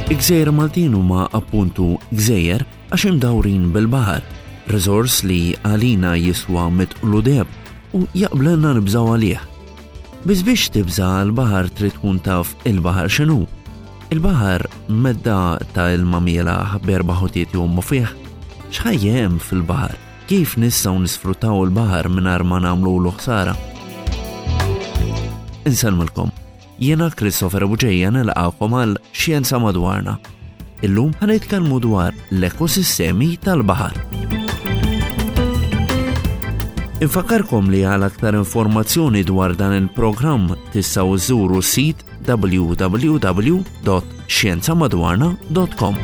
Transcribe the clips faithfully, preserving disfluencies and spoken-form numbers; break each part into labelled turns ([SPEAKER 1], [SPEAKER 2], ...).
[SPEAKER 1] Gżejjer Maltin huma appuntu gżejjer għax imdawrin bil-baħar, resors li għalina jiswa mitqlu deb u jaqblilna nibżaw għalih. Biss biex tibża l-baħar trid tkun taf il-baħar x'inhu. Il-baħar medda ta' il-mamiela berba' ħotiet jummu fih. X'ħajjem fil-baħar? Kif nistgħu nisfruttaw il-baħar mingħajr ma nagħmlu ħsara? Insellmilkom. Jiena Christopher Buġejja nilqgħukom għal Xjenza Madwarna. Illum ħanitkellmu dwar l-ekosistemi tal-baħar. Infakkarkom li għal aktar informazzjoni dwar dan il-programm tistgħu żżuru s-sit w w w dot xjenza madwarna dot com.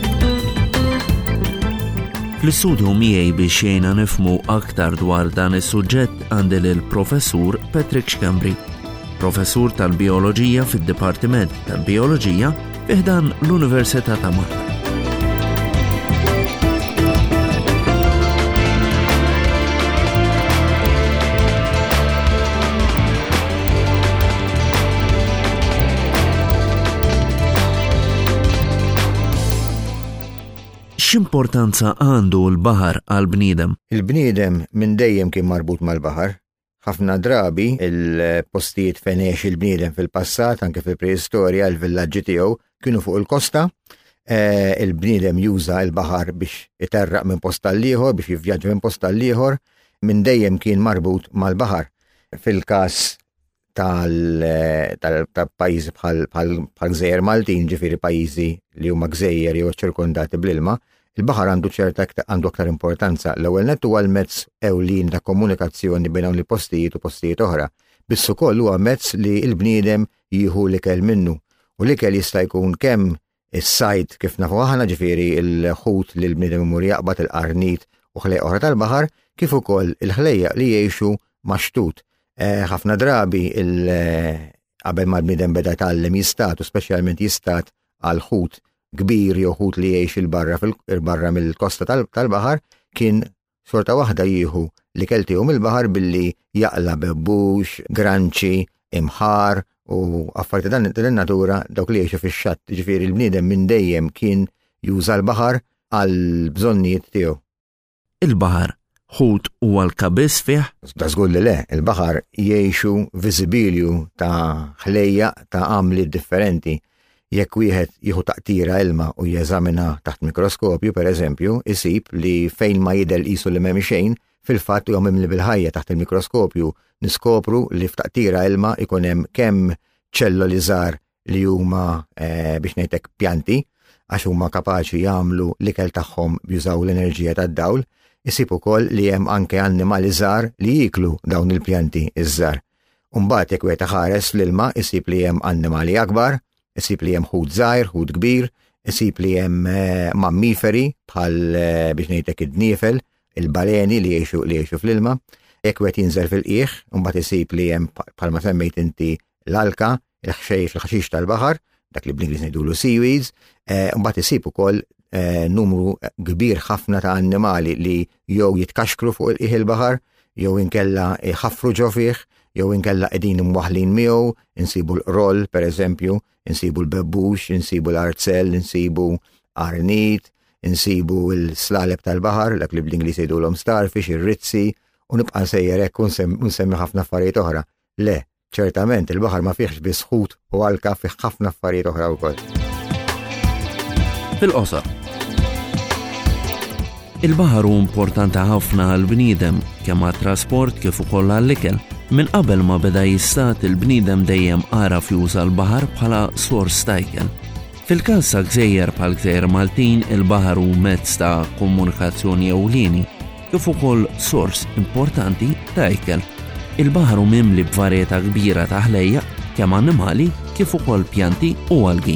[SPEAKER 1] Fl-istudju miegħi biex jgħinna nifhmu aktar dwar dan is-suġġett għandi lill-Professur Patrick Xkembri, professur tal-bioloġija fid-Dipartiment tal-Bioloġija fi ħdan l-Università ta' Malta. X'importanza għandu l-baħar għall-bniedem?
[SPEAKER 2] Il-bniedem minn dejjem kien marbut mal-baħar. Ħafna drabi il-postijiet fejn għex il-bniedem fil-passat, anke fil-preistorja, l-villaġġi tiegħu kienu fuq il-kosta. E, il-bniedem juża l-baħar biex iterraq minn post tal-ieħor, biex jivvjaġġa minn post tal-ieħor, minn dejjem kien marbut mal-baħar. Fil-każ tal-pajjiżi bħal Gżejjer Maltin, ġifieri pajjiżi li huma gżejjer jew ċirkondati bl-ilma, il-baħar għandu ċerta għandu aktar importanza. L-ewwel nett huwa l-mezz ewlien ta' komunikazzjoni bejn hawn il-postijiet u postijiet oħra. Biss ukoll huwa mezz li l-bniedem jieħu l-ikel minnu. U l-ikel jista' jkun kemm is-sajd kif nafu aħna, ġifieri l-ħut li l-bniedem imur jaqbad, il-qarnit u ħlejq oħra tal-baħar, kif ukoll il-ħlejjaq li jgħixu maxtut. Ħafna drabi qabel ma l-bniedem beda jtgħallem jistat u speċjalment jistat għal ħut kbir jew ħut li jgħix il-barra fil-barra mill-kosta tal-baħar, kien sorta waħda jieħu l-ikel tiegħu mill-baħar billi jaqla bebbux, granċi, imħar u affarijiet tan-natura dawk li jgħixu fix-xatt. Ġifieri l-bniedem minn dejjem kien juża l-baħar għal bżonnijiet tiegħu. Il-baħar ħut huwa l-kabiss fih? Da żgur li le, il-baħar jgħixu viżibilju ta' ħlejjaq ta' għamli differenti. Jekk wieħed jieħu taqtira ilma u jeżamina taħt mikroskopju, pereżempju, isib li fejn ma jidher qisu li m'hemm xejn, fil-fatt huwa mimli bil-ħajja taħt il-mikroskopju niskopru li f'taqtira ilma ikun hemm kemm ċelloli żgħar li huma e, biex ngħidlek pjanti, għax huma kapaċi jagħmlu l-ikel tagħhom jużaw l-enerġija tad-dawl, isib ukoll li hemm anke annimali żgħar li jieklu dawn il-pjanti iż-żgħar. Imbagħad jekk wieħed ħares fl-ilma isib li hemm annimali akbar, isib li hemm ħut żgħir, ħut kbir, isib li hemm mammiferi bħal biex ngħidlek id-dniefel, il-baleni li jgħixu li jgħixu fl-ilma. Jekk wieħed jinżel fil-qiegħ, imbagħad isib li hemm bħalma semmejt inti l-alka, il-ħxejjex il-ħaxix tal-baħar, dak li bl-Ingliż ngħidulu seaweeds, imbagħad isib ukoll numru kbir ħafna ta' annimali li jew jitkaxkru fuq il-qiegħ il-baħar, jew inkella jħaffru ġo fih, jew inkella qegħdin imwaħħlin miegħu, insibu l-qroll pereżempju, insibu l-bebbux, insibu l-artzell, insibu arnit, insibu l-slaleb tal-baħar, dak li bl-Ingliż jgħidulhom starfish, ir-rizzi, u nibqa' nsejjer hekk u nsemmi ħafna affarijiet oħra. Le, ċertament il-baħar ma fihx biss ħut u alka fih ħafna affarijiet oħra wkoll.
[SPEAKER 1] Fil-qosor. Il-baħar hu importanti ħafna għall-bniedem kemm għat-trasport kif ukoll għall-ikel. Min qabel ma beda jistat il-bniedem dejjem għaraf juża l-baħar bħala sors ta' ikel. Fil-każ ta' gżejjer bħal Gżejjer Maltin, il-baħar hu mezz ta' komunikazzjoni ewlieni kif ukoll sors importanti ta' ikel. Il-baħar hu mimli b'varjetà kbira ta' ħlejjaq kemm annimali kif ukoll pjanti u algi.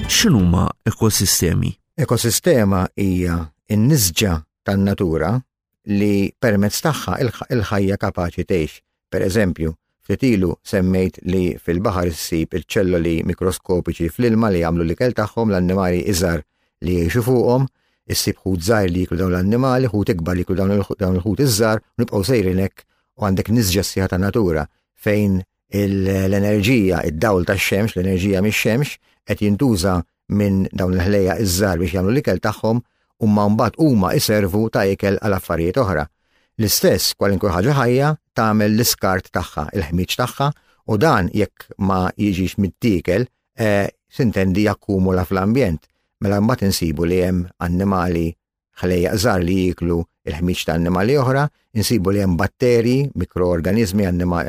[SPEAKER 1] X'inhuma ekosistemi?
[SPEAKER 2] Ekosistema hija n-nisġa tan-natura li permezz tagħha il-ħajja kapaċi tgħix. Pereżempju, ftit ilu semmejt li fil-baħar issib iċ-ċelloli mikroskopiċi fl-ilma li jagħmlu l-ikel tagħhom l-annimali iżgħar li jgħixu fuqhom, issib ħut żgħir li jiklu dawn l-annimali, ħut ikbar li jiklu dawn il-ħut iż-żgħar, u nibqgħu sejrin hekk u għandek niżġa sieħa ta' natura fejn l-enerġija, id-dawl tax-xemx, l-enerġija mix-xemx qed jintuża minn dawn il-ħlejja iż-żgħar biex jagħmlu l-ikel tagħhom u mbagħad huma iservu ta' ikel għal affarijiet oħra. L-istess kwalinkwe ħaġa ħajja tagħmel l-iskart tagħha, il-ħmiġ tagħha, u dan jekk ma jiġix mittiekel sintendi jakkumula fl-ambjent. Mela mbagħad insibu li hemm annimali ħlejja żgħar li jiklu il-ħmiġ ta' annimali oħra, insibu li hemm batteri, mikroorganiżmi,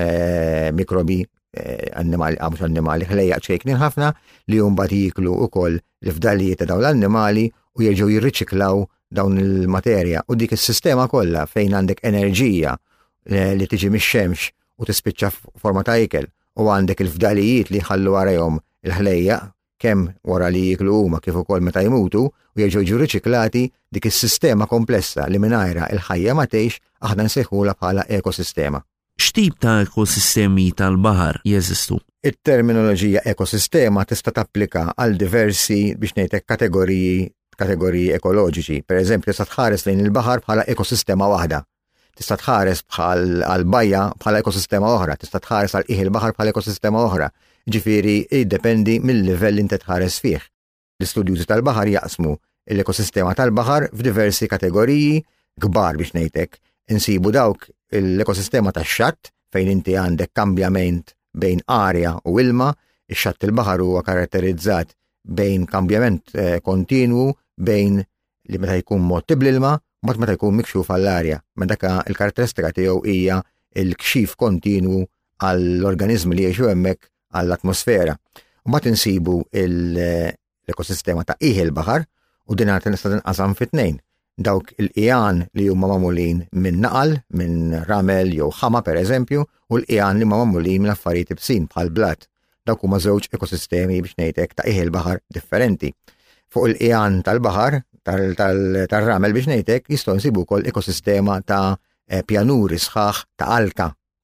[SPEAKER 2] mikrobi, annimali, mhux annimali, ħlejja ċejknin ħafna li mbagħad jiklu wkoll l-fdalijiet ta' dawn l-annimali u jerġgħu jirriċiklaw dawn il-materja, u dik is-sistema kollha fejn għandek enerġija li tiġi mix-xemx u tispiċċa forma ta' ikel, u għandek il-fdalijiet li jħallu warahom il-ħlejja kemm wara li jiklu huma kif ukoll meta jmutu u jerġgħu jiġu riċiklati, dik is-sistema komplessa li mingħajrha il-ħajja ma tgħix aħna nsejħula bħala ekosistema.
[SPEAKER 1] X'tip ta' ekosistemi tal-baħar jeżistu?
[SPEAKER 2] It-terminoloġija ekosistema tista' tapplika għal diversi biex ngħidlek kategoriji kategoriji ekoloġiċi. Pereżempju, tista' tħares lejn il-baħar bħala ekosistema waħda. Tista' tħares bħal għall-bajja bħala ekosistema oħra, tista' tħares għal qiegħ il-baħar bħala ekosistema oħra. Ġifieri jiddependi mill-livell inti tħares fih. L-istudjużi tal-baħar jaqsmu l-ekosistema tal-baħar f'diversi kategoriji kbar biex ngħidlek. Insibu dawk l-ekosistema tax-xatt fejn inti għandek kambjament bejn arja u ilma, ix-xatt il-baħar huwa karatterizzat bejn kambjament kontinwu bejn li meta jkun motti bl-ilma u meta jkun mikxuf għall-arja. Meta il-karatteristika tiegħu hija l-kxif kontinwu għall-organizmi li jgħixu hemmhekk għall-atmosfera. U mbagħad insibu l-ekosistema ta' qiegħ il-baħar u din nista' tinqasam fit-tnejn. Dawk il-qiegħan li huma magħmulin minn naqal, minn ramel jew ħama pereżempju, u l-qiegħan li huma magħmulin minn affarijiet ibsin bħal blat. Dawk huma żewġ ekosistemi biex ngħidlek ta' qiegħ il-baħar differenti. Fuq il-qiegħan tal-baħar tar-ramel biex ngħidlek jistgħu nsibu wkoll ekosistema ta' pjanuri sħaħ ta' alka.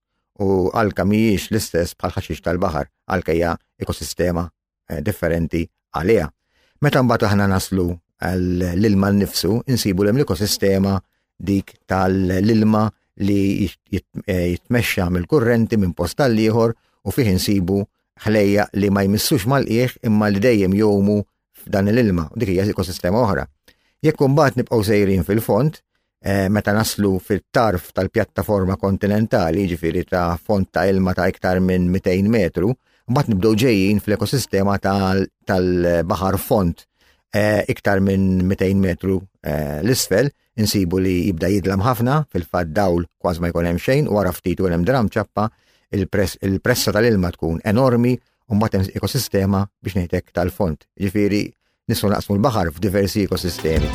[SPEAKER 2] U alka mhijiex l-istess bħal ħaxix tal-baħar, alka hija ekosistema differenti għaliha. Meta mbagħad aħna naslu l-ilma nnifsu, insibu l-hemm l-ekosistema dik tal-ilma li jitmexxa mill-kurrenti minn post tal-ieħor u fih insibu ħlejja li ma jmissux mal-qiegħ imma li dejjem jomu f'dan l-ilma, u dik hija ekosistema oħra. Jekk imbagħad nibqgħu sejrin fil-fond, meta naslu fit-tarf tal-pjattaforma kontinentali, ġifieri ta' fond ta' ilma ta' iktar minn mitejn metru, mbagħad nibdew ġejjin fl-ekosistema tal-baħar fond iktar minn mitejn metru l-isfel, insibu li jibda jidlam ħafna, fil-fatt dawl kważi ma jkun hemm xejn, u wara ftit u hemm dram ċappa, il-pressa tal-ilma tkun enormi u mbagħad hemm ekosistema biex ngħidlek tal-fond. Ġifieri nistgħu naqsmu l-baħar f'diversi ekosistemi.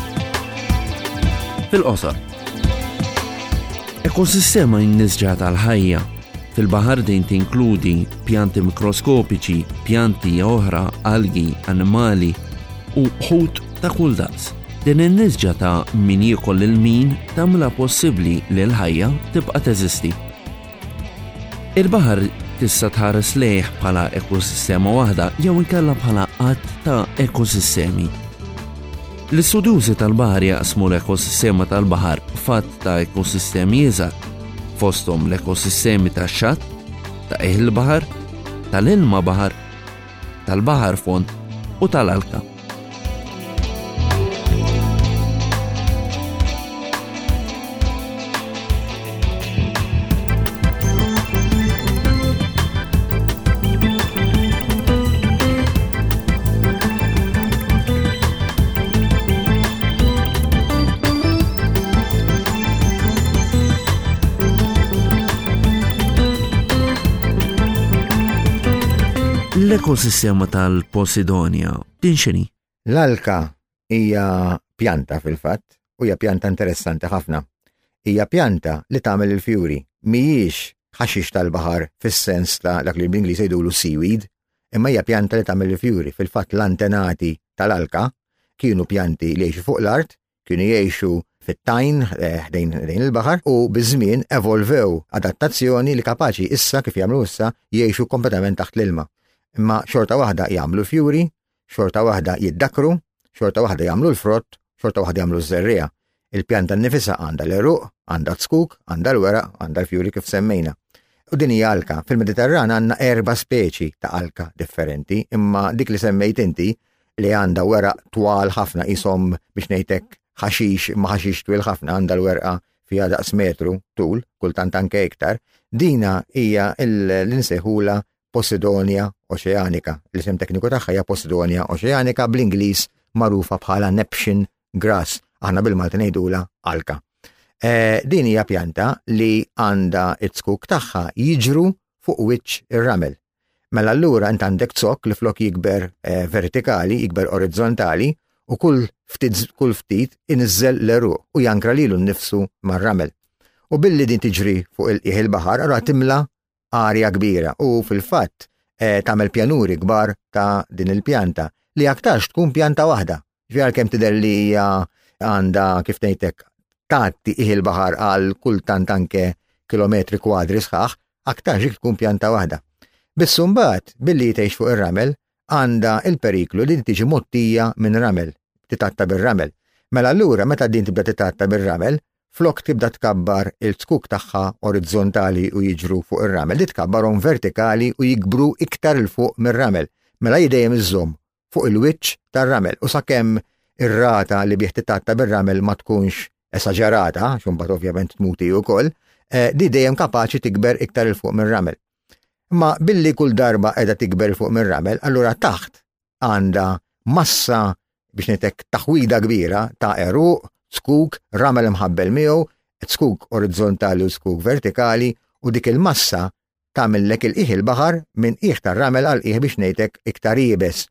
[SPEAKER 1] Fil-qosor. Ekosistema jinniżġa tal-ħajja. Fil-baħar din tinkludi pjanti mikroskopiċi, pjanti oħra, algi, annimali u ħut ta' kull daqs. Din in-niżġa ta' min jiekol il-min tagħmilha possibbli li l-ħajja tibqa' teżisti. Il-baħar tista' tħares lejh bħala ekosistema waħda jew inkella bħala qatt ta' ekosistemi. L-istudjużi tal-baħar jaqsmu l-ekosistema tal-baħar fatt ta' ekosistemi iżgħar, fosthom l-ekosistemi tax-xatt, ta' qiegħ il-baħar, tal-ilma baħar, tal-baħar fond u tal-alka. L-ekosistema tal-Posidonia din x'inhi?
[SPEAKER 2] L-alka hija pjanta fil-fatt u hija pjanta interessanti ħafna. Hija pjanta li tagħmel il-fjuri, mhijiex ħaxix tal-baħar fis-sens ta' dak li bl-Ingliż jgħidulu seaweed, imma hija pjanta li tagħmel il-fjuri. Fil-fatt l-antenati tal-alka kienu pjanti li jgħixu fuq l-art, kienu jgħixu fit-tajn ħdejn il-baħar u biż-żmien evolvew adattazzjoni li kapaċi issa kif jagħmlu issa jgħixu kompletament taħt l-ilma. Imma xorta waħda jagħmlu fjuri, xorta waħda jiddakru, xorta waħda jagħmlu l-frott, xorta waħda jagħmlu z-żerrija. Il-pjanta nnifisha għandha l-eruq, għandha t-skuk, għandha l-weraq, għandha l-fjuri kif semmejna. U din hija alka. Fil-Mediterran għandna erba' speċi ta' alka differenti, imma dik li semmejt inti li għandha weraq twal ħafna qishom biex ngħidlek ħaxix ma ħaxix twil ħafna għandha l-werqa fiha daqs metru tul, kultant anke iktar, dina hija l-insejħula Posidonia oceanica. L-isem tekniku tagħha hija Posidonia oceanica bl-Ingliż magħrufa bħala Neptune grass. Aħna bil-Malti ngħidula alka. E, din hija pjanta li għandha t-skuk tagħha jiġru fuq wiċċ ir-ramel. Mela allura int għandek zokk li flok jikber e, vertikali, jikber orizzontali u kull ftit kull ftit inizzel l-eruq u jankra lilu nnifsu mar-ramel. U billi din tiġri fuq il-qiegħ il-baħar ara timla arja kbira u fil-fatt e, tagħmel pjanuri kbar ta' din il-pjanta li aktarx tkun pjanta waħda. Ġifier kemm tidher li hija għandha kif ngħidlek tagħti qiegħ il-baħar għal kultant anke kilometri kwadri sħaħ, aktarx tkun pjanta waħda. Bissu mbagħad billi tgħix fuq ir-ramel għandha il-periklu li tiġi mottija minn ramel, titatta bir-ramel. Mela allura meta din tibda titatta bir-ramel, flok tibda tkabbar il-skuk tagħha orizzontali u jiġru fuq ir-ramel, li tkabbarhom vertikali u jikbru iktar il fuq mir-ramel. Mela jidejjem iżżomm fuq il-wiċċ tar-ramel u sakemm ir-rata li bieħ titatta bir-ramel ma tkunx esaġerata, xumbat ovvjament tmuti wkoll, eh, di dejjem kapaċi tikber iktar il fuq mir-ramel. Ma billi kull darba qiegħda tikber il fuq mir-ramel, allura taħt għandha massa biex ngħidlek taħwida kbira ta' eruq, skuk, ramel mħabbel miegħu, skuk orizzontali u skuk vertikali u dik il-massa tagħmellek il-qiegħ il-baħar minn qiegħ tar-ramel għal qiegħ biex ngħidlek iktar jiebes.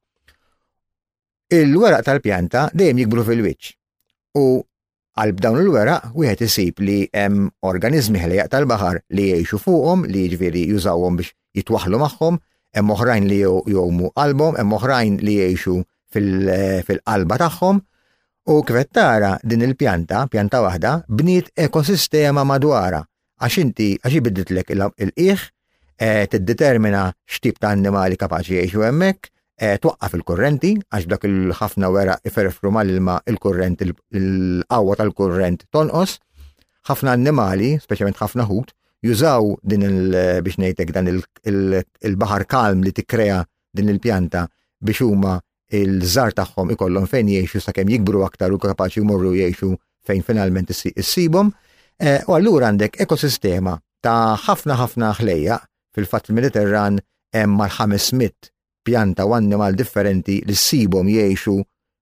[SPEAKER 2] Il-weraq tal-pjanta dejjem jikbru fil-wiċċ u għal b'dawn il-weraq wieħed isib li hemm organizmi ħlejjaq tal-baħar li jgħixu fuqhom li jiġifieri jużawhom biex jitwaħħlu magħhom, hemm oħrajn li jgħumu qalbhom, hemm oħrajn li jgħixu fil-qalba tagħhom u kif qed tara din il-pjanta, pjanta waħda, bniet ekosistema madwarha għax inti għax jibidditlek il-qiegħ tiddetermina x'tip ta' annimali kapaċi jgħixu hemmhekk, twaqqaf il-kurrenti għax dak il-ħafna weraq iferfru mal-ilma il-kurrent il-qawwa tal-kurrent tonqos. Ħafna annimali, speċjalment ħafna ħut, jużaw din il biex ngħidlek dan il-baħar kalm li tikkrea din il-pjanta biex huma il-żar tagħhom ikollhom fejn jgħixu sakemm jikbru aktar u kapaċi jmorru jgħixu fejn finalment issibhom. U allura għandek ekosistema ta' ħafna ħafna ħlejjaq fil-fatt il-Mediterran hemm mal-ħamesmiet pjanta u annimal differenti li ssibhom jgħixu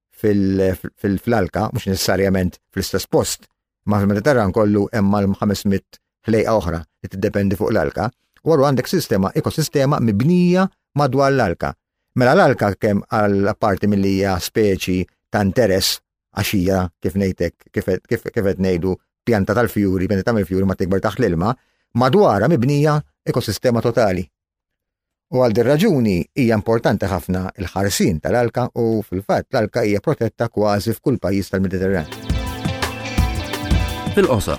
[SPEAKER 2] fil-alka, mhux necessarjament fl-istess post, ma fil-Mediterran kollu hemm mal-ħamesmiet ħlejqa oħra li tiddependi fuq l-alka, u għarru għandek sistema, ekosistema mibnija madwar l-alka. Mela l-alka kemm għal parti milli hija speċi ta' interess għaxija kif ngħidlek kif qed ngħidu pjanta tal-fjuri, pjanta tal-fjuri ma tikber taħt l-ilma, madwarha mibnija ekosistema totali. U għal din raġuni hija importanti ħafna il-ħarsin tal-alka u fil-fatt l-alka hija protetta kważi f'kull pajjiż tal-Mediterran.
[SPEAKER 1] Fil-qosor,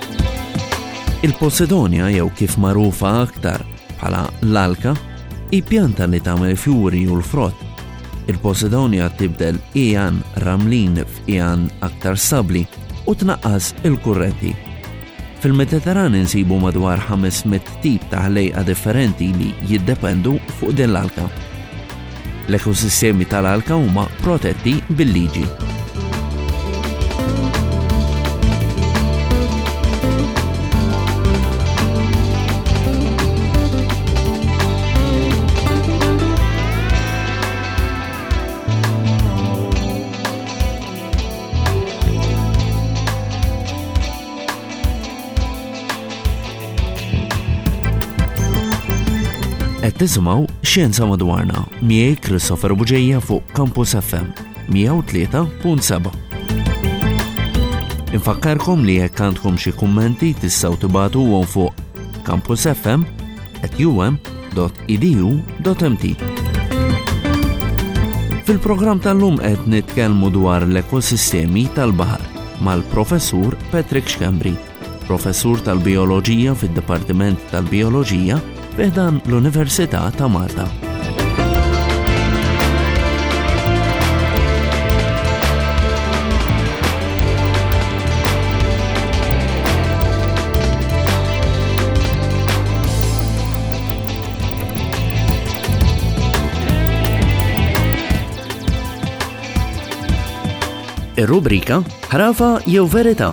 [SPEAKER 1] il-Posidonia jew kif magħrufa aktar bħala l-alka hi pjanta li tagħmel fjuri u l-frott. Il-Posidonia tibdel qiegħan ramlin f'qiegħan aktar stabbli u tnaqqas il-kurrenti. Fil-Mediterran insibu madwar ħamesmiet tip ta' ħlejqa differenti li jiddependu fuq din l-alka. L-ekosistemi tal-alka huma protetti bil-liġi. Qed tisimgħu Xjenza Madwarna miegħi Christopher Buġejja fuq Campus F M mija u tlieta punt seba'. Infakkarkom li jekk għandkom xi kummenti tistgħu tibagħtuhom fuq campusfm at u m dot e d u dot m t. Fil-programm tal-lum qed nitkellmu dwar l-ekosistemi tal-baħar mal-professur Patrick Xkembri, professur tal-bioloġija fid-Dipartiment tal-Bioloġija f'dan l-Università ta' Malta. Ir-rubrika ħrafa jew verità.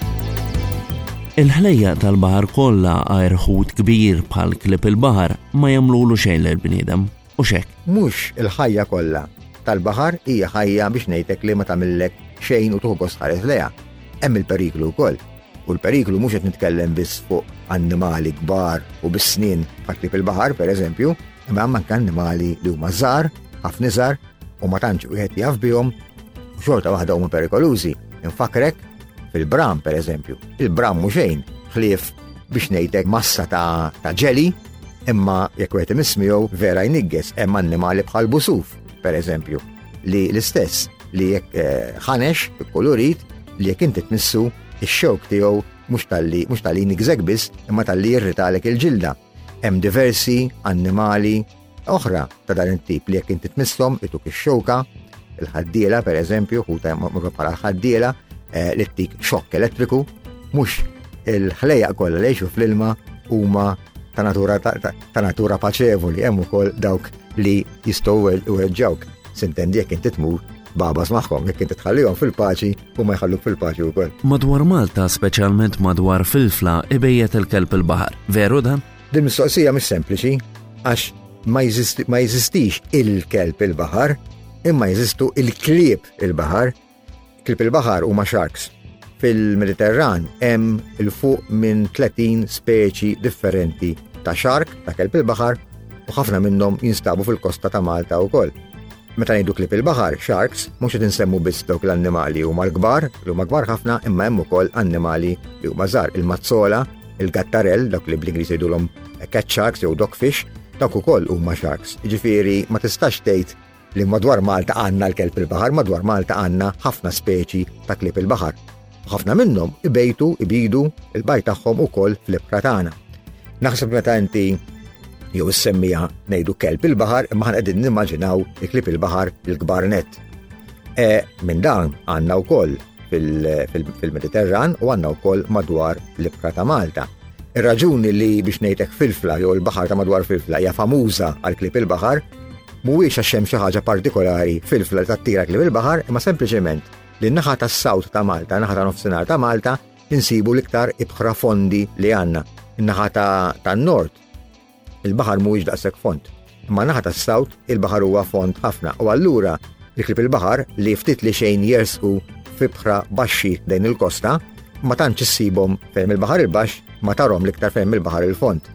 [SPEAKER 1] Il-ħlejja tal-baħar kollha għajrħut kbir bħal klip il-baħar ma jagħmlulu xejn lill-bniedem u x'hekk.
[SPEAKER 2] Mhux il-ħajja kollha tal-baħar hija ħajja biex ngħidlek li ma tagħmillek xejn u tuħu gost ħares lejha. Hemm il-periklu wkoll. U l-periklu mhux qed nitkellem biss fuq annimali kbar u bis-snien bħal klip il-baħar pereżempju, imma hemm anke annimali li huma żgħar, ħafna żgħar u ma tantx wieħed jaf bihom u xorta waħda huma perikolużi. Infakrek fil-bram pereżempju. Il-bram mhu xejn ħlief biex ngħidlek massa ta' ta' ġeli, imma jekk wieħed imissmiegħu vera jnigges. Hemm annimali bħal busuf pereżempju li l-istess li jekk ħanex ikkulurit li jekk inti tmissu ix-xewk tiegħu mhux talli mhux talli nigżek biss imma talli jirritalek il-ġilda. Hemm diversi annimali oħra ta' dan it-tip li jekk inti tmisshom ituk ix-xewka, il-ħaddiela pereżempju, ħuta marru bħala ħaddiela li ttik xokk elettriku, mhux il-ħlejjaq kollha li jgħixu fl-ilma huma ta' natura ta' natura paċevoli, hemm ukoll dawk li jistgħu iweġġawk. Sintendi jekk inti tmur babas magħhom, jekk inti tħallihom fil-paċi huma jħalluk fil-paċi wkoll. Madwar
[SPEAKER 1] Malta, speċjalment madwar Filfla, ibejjed il-kelb il-baħar. Veru dan?
[SPEAKER 2] Din mistoqsija mhix sempliċi għax ma jeżistix il-kelb il-baħar, imma jeżistu il-klieb il-baħar. Klieb il-baħar huma sharks. Fil-Mediterran hemm il-fuq minn tletin speċi differenti ta' shark, ta' kelb il-baħar, u ħafna minnhom jinstabu fil-kosta ta' Malta wkoll. Meta ngħidu klieb il-baħar, sharks, mhux qed insemmu biss dawk l-annimali huma l-kbar, li huma kbar ħafna, imma hemm ukoll annimali li huma żgħar, il-mazzola, il-gattarell, dawk li bl-Ingliż jgħidulhom cat sharks jew dogfish, dawk ukoll huma sharks. Jiġifieri ma tistax tgħid li madwar Malta għandna l-kelb il-baħar, madwar Malta għandna ħafna speċi ta' klieb il-baħar. Ħafna minnhom ibejtu, ibidu il-bajt tagħhom ukoll fl-ibħra tagħna. Naħseb meta inti jew issemmija ngħidu kelb il-baħar imma ħan qegħdin nimmaġinaw il-klieb il-baħar il-kbar nett. E minn dan għandna wkoll fil-Mediterran u għandna wkoll madwar l-ibħra ta' Malta. Ir-raġuni li biex ngħidlek Filfla jew il-baħar ta' madwar Filfla hija famuża għal klieb il-baħar mhuwiex għax hemm xi ħaġa partikolari Filfla li tattira klieb il-baħar, imma sempliċement li n-naħa tas-sawt ta' Malta, naħa ta' nofsinhar ta' Malta, insibu l-iktar ibħra fondi li għandna. In-naħa tan-nord il-baħar mhuwiex daqshekk fond, imma naħa tas-sawt il-baħar huwa fond ħafna. U allura l-klieb il-baħar li ftit li xejn jersqu f'ibħra baxxi dejn il-kosta, ma tantx issibhom fejn il-baħar il-baxx, ma tarhom l-iktar fejn il-baħar il-fond.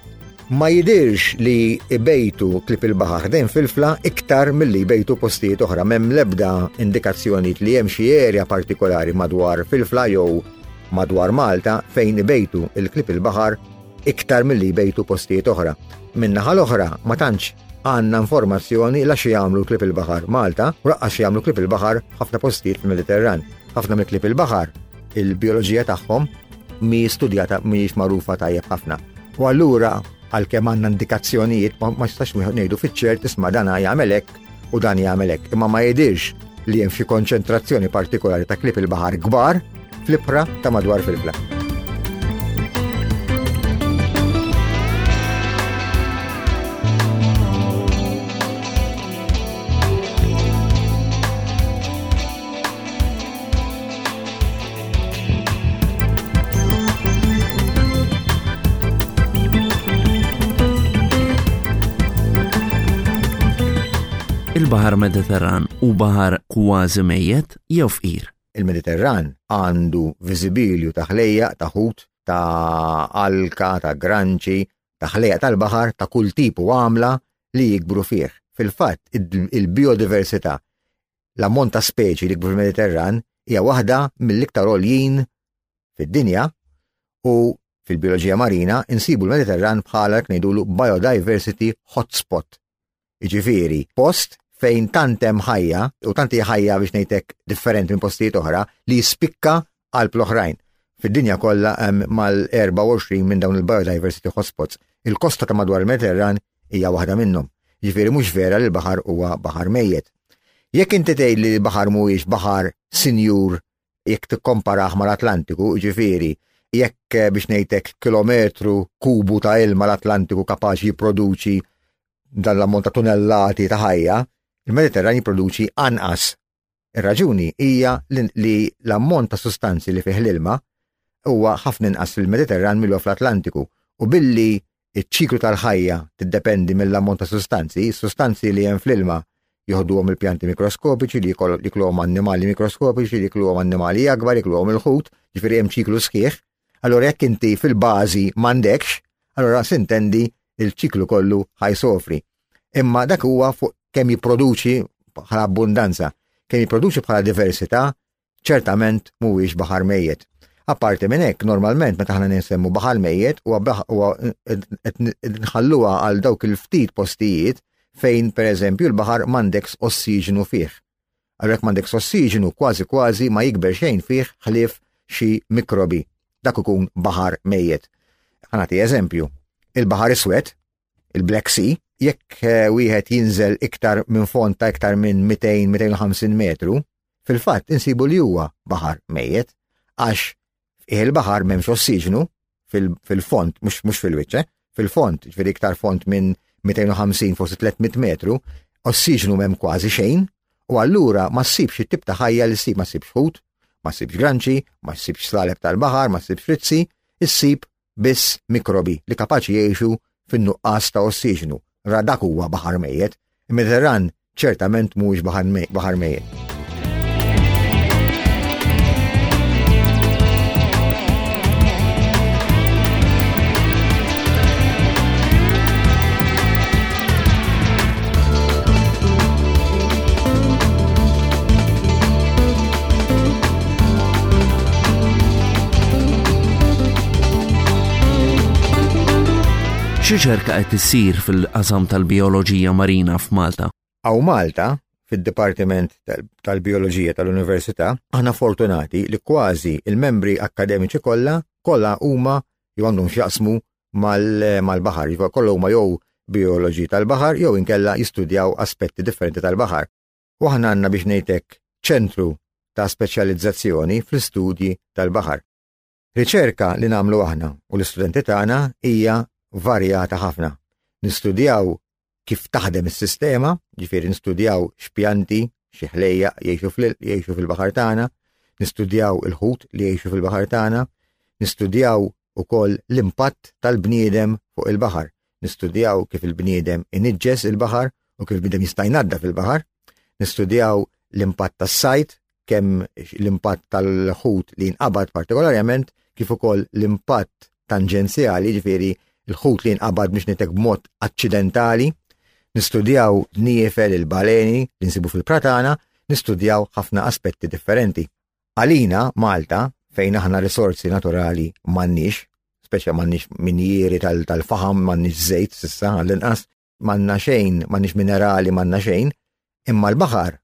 [SPEAKER 2] Ma jidirx li ibejtu klieb il-baħar dejn Filfla iktar milli jbejtu postijiet oħra. M'hemm l-ebda indikazzjonijiet li hemm xi erja partikolari madwar Filfla jew madwar Malta fejn ibejtu il-klieb il-baħar iktar milli jbejtu postijiet oħra. Min-naħa l-oħra ma tantx għandna informazzjoni la xi jagħmlu klieb il-baħar Malta u laqqas xi jagħmlu klieb il-baħar ħafna postijiet fil-Mediterran. Ħafna mill-klieb il-baħar il-bioloġija tagħhom mi studjata mhijiex magħrufa tajjeb ħafna. U allura għalkemm għandna indikazzjonijiet ma jistax wieħed ngħidu fiċ-ċert isma' dan jagħmel hekk u dan jagħmel hekk, imma ma jidhirx li hemm xi konċentrazzjoni partikolari ta' klieb il-baħar kbar fl-ibħra ta' madwar Filfla.
[SPEAKER 1] Il-Baħar Mediterran u baħar kważi mejjed jew fqir.
[SPEAKER 2] Il-Mediterran għandu viżibilju ta' ħlejjaq ta' ħut, ta' alka, ta' granċi, ta' ħlejjaq tal-baħar ta' kull tip u għamla li jikbru fih. Fil-fatt, il-biodiversità, l-ammont ta' speċi li jikbru fil-Mediterran hija waħda mill-iktar għoljin fid-dinja u fil-bioloġija marina insibu l-Mediterran bħala ngħidulu biodiversity hotspot. Jiġifieri post fejn tantem ħajja, u tanti ħajja biex ngħidlek differenti minn postijiet oħra li jispikka qalb l-oħrajn. Fid-dinja kollha hemm mal-erba' u għoxrin minn dawn il-biodiversity hotspots. Il-kosta ta' madwar il-Mediterran hija waħda minnhom. Ġifieri mhux vera li l-baħar huwa baħar mejjed. Jekk inti tgħid li l-baħar mhuwiex baħar sinjur jekk tikkomparah mal-Atlantiku, ġifieri jekk biex ngħidlek kilometru kubu ta' ilma l-Atlantiku kapaċi jipproduċi dan l-ammont ta' tunellati ta' ħajja, il-Mediterran jipproduċi anqas. Ir-raġuni hija li l-ammont ta' sustanzi li fih l-ilma huwa ħafna inqas fil-Mediterran millu fl-Atlantiku u billi iċ-ċiklu tal-ħajja tiddependi mill-ammont ta' sustanzi, sustanzi li hemm fl-ilma joħduhom il-pjanti mikroskopiċi li jikluhom annimali mikroskopiċi, li jikluhom annimali akbar, jikluhom il-ħut, ġifieri hemm ċiklu sħiħ. Allora jekk inti fil-bażi m'għandekx, allora sintendi il-ċiklu kollu ħajsofri. Imma dak huwa fuq kemm jipproduċi bħala abbundanza, kemm jipproduċi bħala diversità, ċertament mhuwiex baħar mejjed. Apparti minn hekk, normalment meta aħna nisemmu baħar mejjed huwa qed nħalluha għal dawk il-ftit postijiet fejn pereżempju l-baħar m'għandekx ossiġenu fih. Għalhekk m'għandekx ossiġenu kważi kważi ma jikber xejn fih ħlief xi mikrobi. Dak ikun baħar mejjed. Ħanati eżempju, il-Baħar Iswed, il-Black Sea, jekk wieħed jinżel iktar minn font ta' iktar minn mئتين مئتين وخمسين metru, fil-fatt insibu li huwa baħar mejjed għax il-baħar m'hemmx ossiġenu fil-font, mhux mhux fil-wiċċ, fil-font, ġifieri iktar font minn مئتين وخمسين forsi tlietmija metru, ossiġenu m'hemm kważi xejn, u allura ma ssibx it-tip ta' ħajja li ssib ma ssibx ħut, ma ssibx granċi, ma ssibx slaleb tal-baħar, ma ssibx frizzi, issib biss mikrobi li kapaċi jgħixu fin-nuqqas ta' ossiġenu. Ra dak huwa baħar mejjed, il-Mediterran ċertament mhuwiex baħar mejjed.
[SPEAKER 1] Xi ċerka qed issir fil-qasam tal-bijoloġija marina f'Malta?
[SPEAKER 2] Aw Malta, fid-Dipartiment tal-Bijoloġija tal-Università, aħna fortunati li kważi il-membri akkademiċi kollha kollha huma jew għandhom x'jaqsmu mal-baħar, kollha huma jew bioloġi tal-baħar jew inkella jistudjaw aspetti differenti tal-baħar. U aħna għandna biex ngħidlek ċentru ta' speċjalizzazzjoni fl-istudji tal-baħar. Riċerka li nagħmlu aħna u l-istudenti tagħna hija varjata ħafna. Nistudjaw kif taħdem is-sistema, ġifieri nistudjaw x'pjanti, xi ħlejja jgħixu fil-baħar tagħna, nistudjaw il-ħut li jgħixu fil-baħar tagħna, nistudjaw ukoll l-impatt tal-bniedem fuq il-baħar, nistudjaw kif il-bniedem iniġġes il-baħar u kif il-bniedem jista' jnaddaf fil-baħar, nistudjaw l-impatt tas-sajt, kemm l-impatt tal-ħut li jinqabad partikolarjament, kif ukoll l-impatt tanġenzjali, ġifieri il-ħut li jinqabad biex nitek b'mod accidentali, nistudjaw dniefel il-baleni li nsibu fil-pratana, nistudjaw ħafna aspetti differenti. Għalina, Malta, fejn aħna risorsi naturali m'għandniex, speċja m'għandniex minjieri tal-faħam, m'għandniex żejt s'issa għall-inqas, m'għandna xejn, m'għandniex minerali, m'għandna xejn, imma l-baħar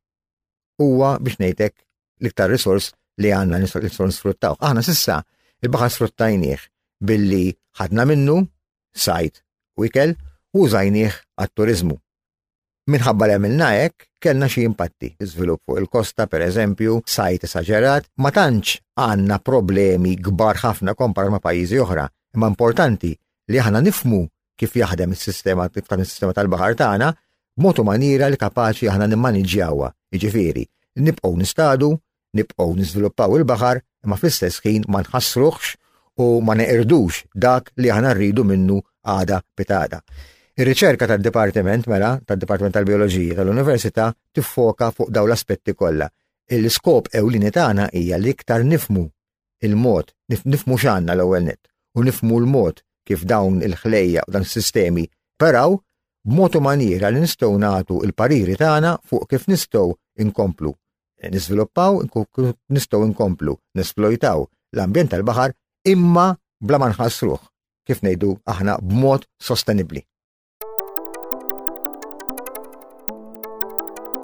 [SPEAKER 2] huwa biex ngħidlek l-iktar risors li għandna nistgħu nisfruttaw. Aħna s'issa il-baħar sfruttajnieh billi ħadna minnu sajt u ikel u użajnieh għat-turiżmu. Minħabba li għamilna hekk, kellna xi impatti. Iżvilupp fuq il-kosta pereżempju, sajt esaġerat, ma tantx għandna problemi kbar ħafna komparat ma' pajjiżi oħra, imma importanti li aħna nifhmu kif jaħdem is-sistema is-sistema tal-baħar tagħna b'mod maniera li kapaċi aħna nimmaniġġjawha. Jiġifieri, nibqgħu nistadu, nibqgħu niżviluppaw il-baħar, imma fl-istess ħin ma nħassruhx u ma neqirdux dak li aħna rridu minnu għada pitada. Ir-riċerka tad-Dipartiment mela tad-Dipartiment tal-Bijoloġija tal-Università tiffoka fuq dawn l-aspetti kollha. Il-skop ewlieni tagħna hija li iktar nifmu il-mod, nifmu x'għandna l-ewwel nett u nifmu l-mod kif dawn il-ħlejja u dan is-sistemi peraw b'mod u maniera li nistgħu nagħtu l-pariri tagħna fuq kif nistgħu inkomplu niżviluppaw, nistgħu inkomplu nesplojtaw l-ambjent tal-baħar imma bla ma nħassruh, kif ngħidu aħna b'mod sostenibbli.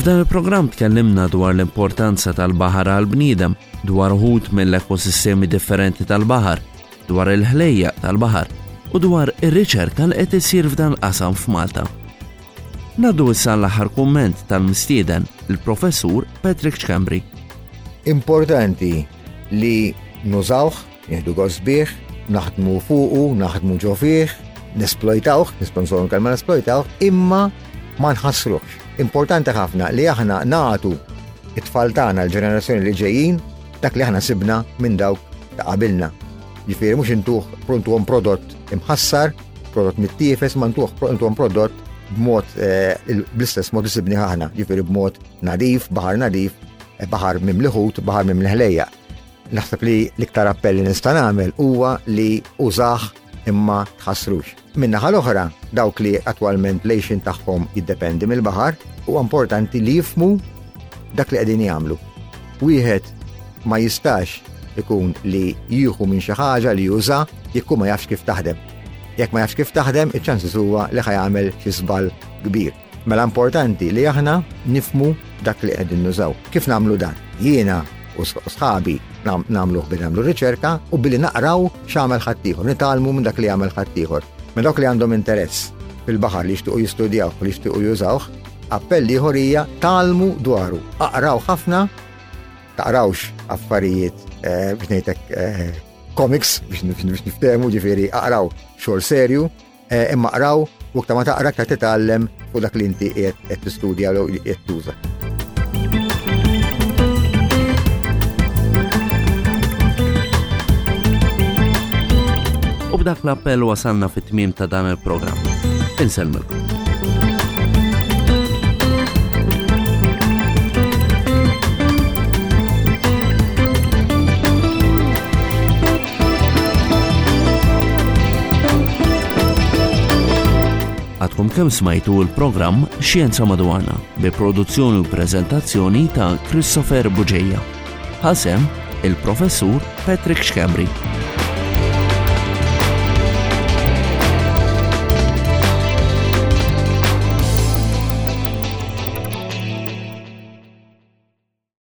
[SPEAKER 1] F'dan il-programm tkellimna dwar l-importanza tal-baħar għall-bniedem, dwar uħud mill-ekosistemi differenti tal-baħar, dwar il-ħlejja tal-baħar u dwar ir-riċerka li qed isir f'dan l-qasam f'Malta. Naddu issa l-aħħar kumment tal-mistieden, il-professur Patrick Schembri.
[SPEAKER 2] Importanti li nużawh, nieħdu gost bih, naħdmu fuqu, naħdmu ġo fih, nesplojtawh, nisponsor kalma nesplojtawh, imma ma nħassruhx. Importanti ħafna li aħna nagħtu it-tfal tagħna l-ġenerazzjoni li ġejjin dak li aħna sibna minn dawk ta' qabilna. Ġifieri mhux intuh prontuhom prodott imħassar, prodott mittiefes, ma ntuh prontuhom prodott b'mod bl-istess mod li sibni aħna, ġifieri b'mod nadif, baħar nadif, baħar mimli ħut, baħar mimli ħlejja. Naħseb li l-iktar appell li nista' nagħmel huwa li użah imma tħassrux. Min-naħa l-oħra, dawk li attwalment lejxin tagħhom jiddependi mill-baħar, huwa importanti li jifhmu dak li qegħdin jagħmlu. Wieħed ma jistax ikun li jieħu minn xi ħaġa li juża jekk ma jafx kif taħdem. Jekk ma jafx kif taħdem, iċ-ċansis huwa li ħajamel xi żball kbir. Mela importanti li aħna nifhmu dak li qegħdin nużaw. Kif nagħmlu dan? Jiena u sħabi nagħmluh billi nagħmlu riċerka u billi naqraw x'għamel ħaddieħor, nitalmu minn dak li jagħmel ħaddieħor. Minn dawk li għandhom interess fil-baħar li jixtiequ jistudjaw u li jixtiequ jużawh, appell ieħor hija talmu dwaru. Aqraw ħafna, taqrawx affarijiet biex ngħidlek comics biex niftehmu, ġifieri aqraw xogħol serju, imma aqraw u aktar ma taqra aktar titgħallem fuq dak li inti qed tistudja u qed tuża.
[SPEAKER 1] U b'dak l-appell wasalna fit-tmiem ta' dan il-programm. Insellmilkom. Għadkom kemm smajtu l-programm Xjenza Madwarna bi produzzjoni u preżentazzjoni ta' Christopher Buġejja. Ħasem il-professur Patrick Schembri.